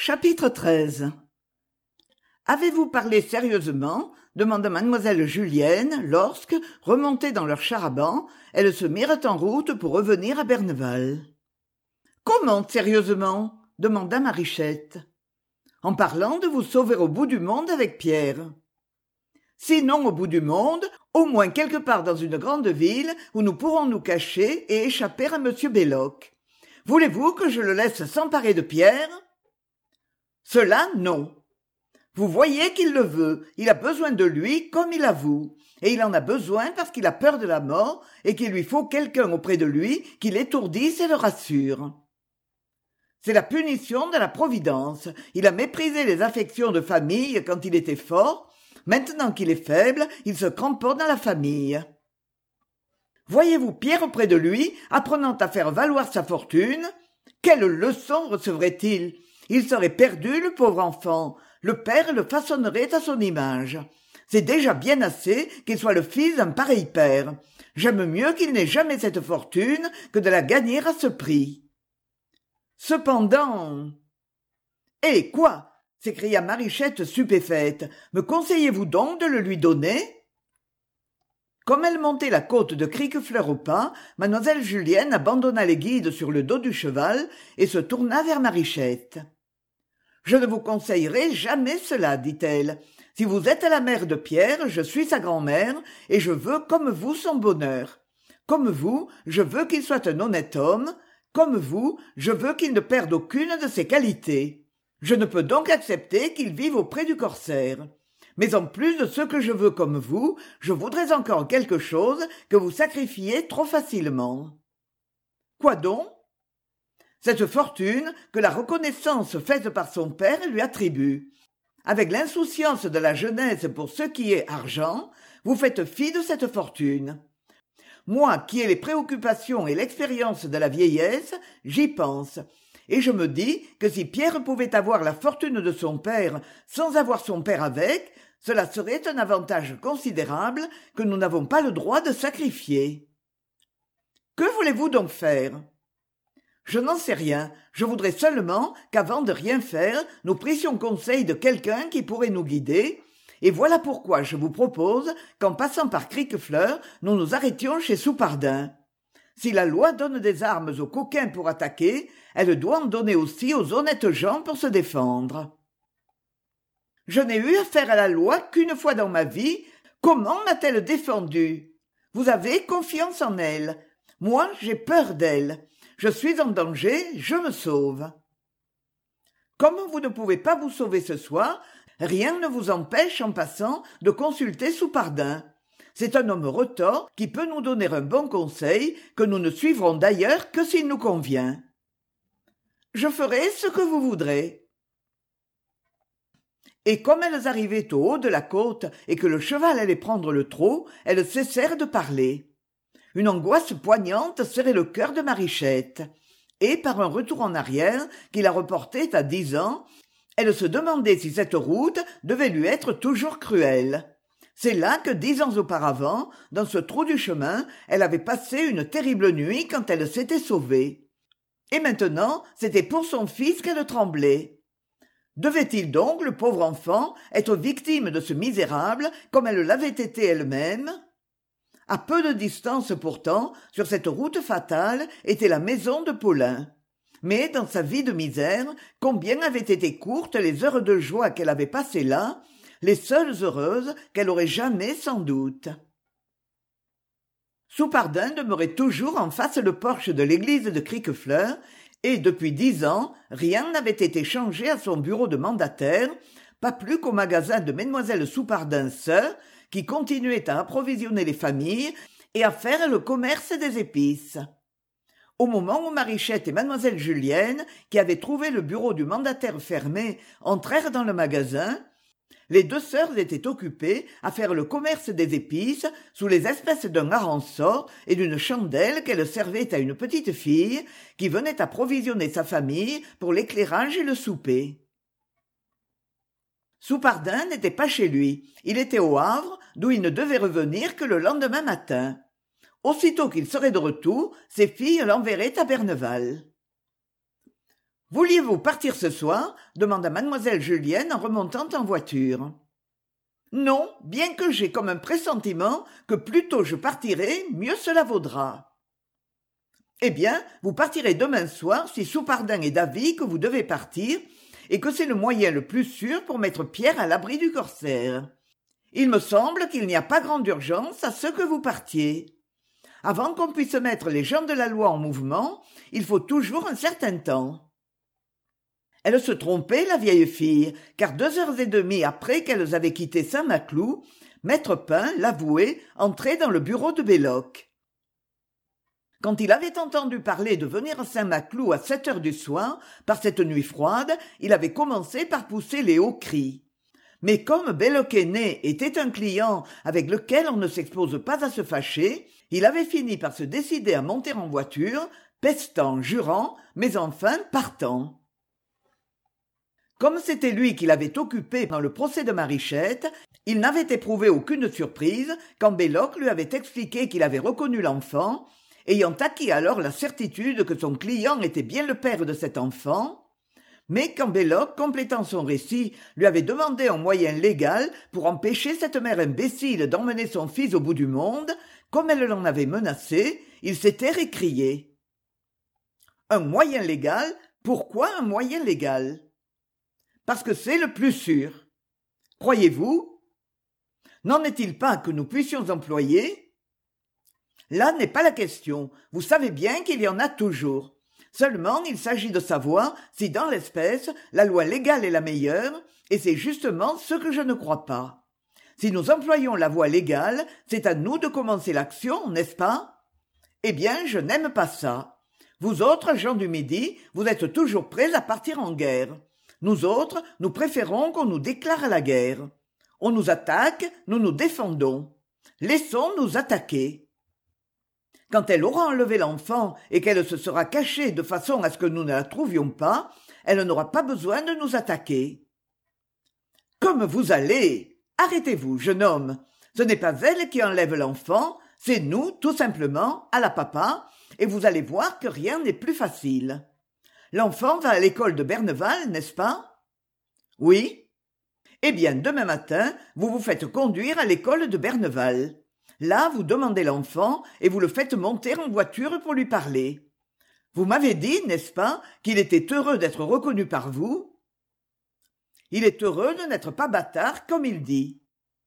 Chapitre 13. Avez-vous parlé sérieusement demanda mademoiselle Julienne lorsque, remontées dans leur char à banc, elles se mirent en route pour revenir à Berneval. Comment sérieusement demanda Marichette. En parlant de vous sauver au bout du monde avec Pierre. Sinon au bout du monde, au moins quelque part dans une grande ville où nous pourrons nous cacher et échapper à monsieur Belloc. Voulez-vous que je le laisse s'emparer de Pierre? Cela, non. Vous voyez qu'il le veut, il a besoin de lui comme il a vous, et il en a besoin parce qu'il a peur de la mort et qu'il lui faut quelqu'un auprès de lui qui l'étourdisse et le rassure. C'est la punition de la Providence. Il a méprisé les affections de famille quand il était fort. Maintenant qu'il est faible, il se cramponne à la famille. Voyez-vous Pierre auprès de lui, apprenant à faire valoir sa fortune? Quelle leçon recevrait-il? Il serait perdu, le pauvre enfant. Le père le façonnerait à son image. C'est déjà bien assez qu'il soit le fils d'un pareil père. J'aime mieux qu'il n'ait jamais cette fortune que de la gagner à ce prix. Cependant... Eh, quoi? S'écria Marichette stupéfaite. Me conseillez-vous donc de le lui donner? Comme elle montait la côte de Criquefleur au pas, mademoiselle Julienne abandonna les guides sur le dos du cheval et se tourna vers Marichette. « Je ne vous conseillerai jamais cela, dit-elle. Si vous êtes la mère de Pierre, je suis sa grand-mère, et je veux comme vous son bonheur. Comme vous, je veux qu'il soit un honnête homme. Comme vous, je veux qu'il ne perde aucune de ses qualités. Je ne peux donc accepter qu'il vive auprès du corsaire. Mais en plus de ce que je veux comme vous, je voudrais encore quelque chose que vous sacrifiez trop facilement. » Quoi donc? Cette fortune que la reconnaissance faite par son père lui attribue. Avec l'insouciance de la jeunesse pour ce qui est argent, vous faites fi de cette fortune. Moi, qui ai les préoccupations et l'expérience de la vieillesse, j'y pense, et je me dis que si Pierre pouvait avoir la fortune de son père sans avoir son père avec, cela serait un avantage considérable que nous n'avons pas le droit de sacrifier. Que voulez-vous donc faire? Je n'en sais rien, je voudrais seulement qu'avant de rien faire, nous prissions conseil de quelqu'un qui pourrait nous guider, et voilà pourquoi je vous propose qu'en passant par Criquefleur, nous nous arrêtions chez Soupardin. Si la loi donne des armes aux coquins pour attaquer, elle doit en donner aussi aux honnêtes gens pour se défendre. Je n'ai eu affaire à la loi qu'une fois dans ma vie. Comment m'a-t-elle défendu? Vous avez confiance en elle. Moi, j'ai peur d'elle. Je suis en danger, je me sauve. Comme vous ne pouvez pas vous sauver ce soir, rien ne vous empêche, en passant, de consulter Soupardin. C'est un homme retors qui peut nous donner un bon conseil que nous ne suivrons d'ailleurs que s'il nous convient. Je ferai ce que vous voudrez. Et comme elles arrivaient au haut de la côte et que le cheval allait prendre le trot, elles cessèrent de parler. Une angoisse poignante serrait le cœur de Marichette, et par un retour en arrière qui la reportait à 10 ans, elle se demandait si cette route devait lui être toujours cruelle. C'est là que 10 ans auparavant, dans ce trou du chemin, elle avait passé une terrible nuit quand elle s'était sauvée. Et maintenant, c'était pour son fils qu'elle tremblait. Devait-il donc, le pauvre enfant, être victime de ce misérable comme elle l'avait été elle-même? À peu de distance pourtant, sur cette route fatale, était la maison de Paulin. Mais dans sa vie de misère, combien avaient été courtes les heures de joie qu'elle avait passées là, les seules heureuses qu'elle aurait jamais sans doute. Soupardin demeurait toujours en face le porche de l'église de Criquefleur, et depuis 10 ans, rien n'avait été changé à son bureau de mandataire, pas plus qu'au magasin de Mademoiselle Soupardin sœur, qui continuait à approvisionner les familles et à faire le commerce des épices. Au moment où Marichette et mademoiselle Julienne, qui avaient trouvé le bureau du mandataire fermé, entrèrent dans le magasin, les 2 sœurs étaient occupées à faire le commerce des épices sous les espèces d'un harançon et d'une chandelle qu'elle servait à une petite fille qui venait approvisionner sa famille pour l'éclairage et le souper. Soupardin n'était pas chez lui, il était au Havre, d'où il ne devait revenir que le lendemain matin. Aussitôt qu'il serait de retour, ses filles l'enverraient à Berneval. Vouliez-vous partir ce soir demanda mademoiselle Julienne en remontant en voiture. Non, bien que j'ai comme un pressentiment que plus tôt je partirai, mieux cela vaudra. Eh bien, vous partirez demain soir si Soupardin est d'avis que vous devez partir et que c'est le moyen le plus sûr pour mettre Pierre à l'abri du corsaire. Il me semble qu'il n'y a pas grande urgence à ce que vous partiez. Avant qu'on puisse mettre les gens de la loi en mouvement, il faut toujours un certain temps. Elle se trompait, la vieille fille, car 2 heures et demie après qu'elles avaient quitté Saint-Maclou, maître Pain, l'avoué, entrait dans le bureau de Belloc. Quand il avait entendu parler de venir à Saint-Maclou à 7 heures du soir, par cette nuit froide, il avait commencé par pousser les hauts cris. Mais comme Belloc aîné était un client avec lequel on ne s'expose pas à se fâcher, il avait fini par se décider à monter en voiture, pestant, jurant, mais enfin partant. Comme c'était lui qui l'avait occupé dans le procès de Marichette, il n'avait éprouvé aucune surprise quand Belloc lui avait expliqué qu'il avait reconnu l'enfant, ayant acquis alors la certitude que son client était bien le père de cet enfant, mais quand Belloc, complétant son récit, lui avait demandé un moyen légal pour empêcher cette mère imbécile d'emmener son fils au bout du monde, comme elle l'en avait menacé, il s'était récrié. Un moyen légal? Pourquoi un moyen légal? Parce que c'est le plus sûr. Croyez-vous? N'en est-il pas que nous puissions employer? Là n'est pas la question. Vous savez bien qu'il y en a toujours. Seulement, il s'agit de savoir si dans l'espèce, la loi légale est la meilleure, et c'est justement ce que je ne crois pas. Si nous employons la voie légale, c'est à nous de commencer l'action, n'est-ce pas? Eh bien, je n'aime pas ça. Vous autres, gens du Midi, vous êtes toujours prêts à partir en guerre. Nous autres, nous préférons qu'on nous déclare la guerre. On nous attaque, nous nous défendons. Laissons-nous attaquer. Quand elle aura enlevé l'enfant et qu'elle se sera cachée de façon à ce que nous ne la trouvions pas, elle n'aura pas besoin de nous attaquer. Comme vous allez! Arrêtez-vous, jeune homme. Ce n'est pas elle qui enlève l'enfant, c'est nous, tout simplement, à la papa, et vous allez voir que rien n'est plus facile. L'enfant va à l'école de Berneval, n'est-ce pas? Oui. Eh bien, demain matin, vous vous faites conduire à l'école de Berneval. Là, vous demandez l'enfant et vous le faites monter en voiture pour lui parler. Vous m'avez dit, n'est-ce pas, qu'il était heureux d'être reconnu par vous? Il est heureux de n'être pas bâtard, comme il dit.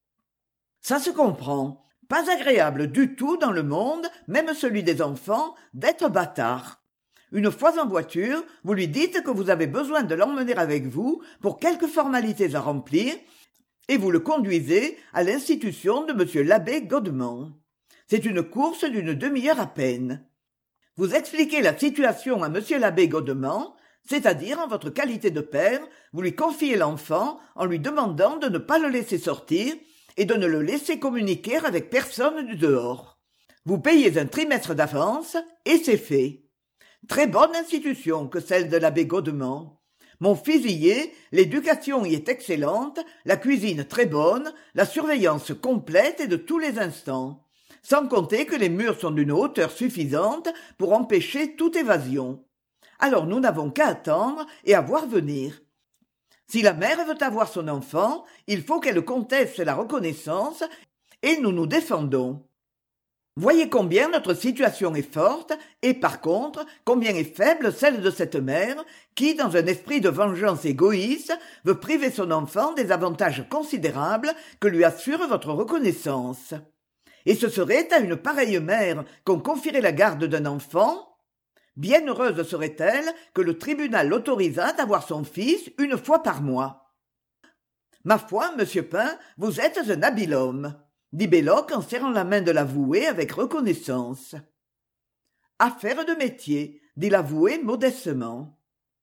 Ça se comprend. Pas agréable du tout dans le monde, même celui des enfants, d'être bâtard. Une fois en voiture, vous lui dites que vous avez besoin de l'emmener avec vous pour quelques formalités à remplir, et vous le conduisez à l'institution de monsieur l'abbé Godement. C'est une course d'une demi-heure à peine. Vous expliquez la situation à monsieur l'abbé Godement, c'est-à-dire en votre qualité de père, vous lui confiez l'enfant en lui demandant de ne pas le laisser sortir et de ne le laisser communiquer avec personne du dehors. Vous payez un trimestre d'avance et c'est fait. Très bonne institution que celle de l'abbé Godement. Mon fils y est, l'éducation y est excellente, la cuisine très bonne, la surveillance complète et de tous les instants. Sans compter que les murs sont d'une hauteur suffisante pour empêcher toute évasion. Alors nous n'avons qu'à attendre et à voir venir. Si la mère veut avoir son enfant, il faut qu'elle conteste la reconnaissance et nous nous défendons. Voyez combien notre situation est forte et par contre combien est faible celle de cette mère qui, dans un esprit de vengeance égoïste, veut priver son enfant des avantages considérables que lui assure votre reconnaissance. Et ce serait à une pareille mère qu'on confierait la garde d'un enfant? Bien heureuse serait-elle que le tribunal l'autorisât à voir son fils une fois par mois. Ma foi, monsieur Pain, vous êtes un habile homme, dit Belloc en serrant la main de l'avoué avec reconnaissance. Affaire de métier, dit l'avoué modestement.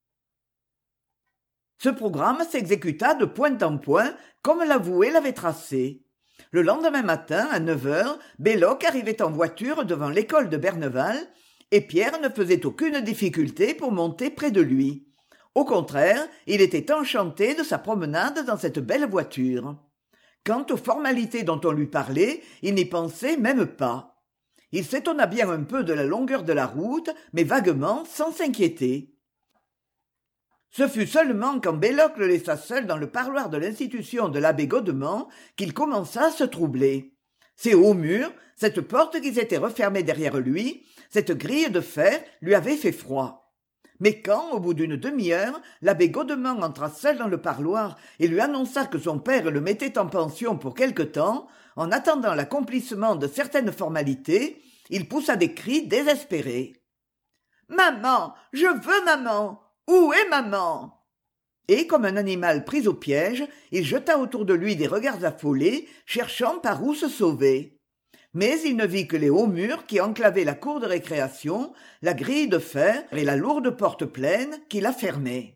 Ce programme s'exécuta de point en point comme l'avoué l'avait tracé. Le lendemain matin, à 9 heures, Belloc arrivait en voiture devant l'école de Berneval, et Pierre ne faisait aucune difficulté pour monter près de lui. Au contraire, il était enchanté de sa promenade dans cette belle voiture. Quant aux formalités dont on lui parlait, il n'y pensait même pas. Il s'étonna bien un peu de la longueur de la route, mais vaguement, sans s'inquiéter. Ce fut seulement quand Belloc le laissa seul dans le parloir de l'institution de l'abbé Godement qu'il commença à se troubler. Ces hauts murs, cette porte qui s'était refermée derrière lui, cette grille de fer lui avaient fait froid. Mais quand, au bout d'une demi-heure, l'abbé Godement entra seul dans le parloir et lui annonça que son père le mettait en pension pour quelque temps, en attendant l'accomplissement de certaines formalités, il poussa des cris désespérés. « Maman, je veux maman! Où est maman ?» Et comme un animal pris au piège, il jeta autour de lui des regards affolés, cherchant par où se sauver. Mais il ne vit que les hauts murs qui enclavaient la cour de récréation, la grille de fer et la lourde porte pleine qui la fermaient.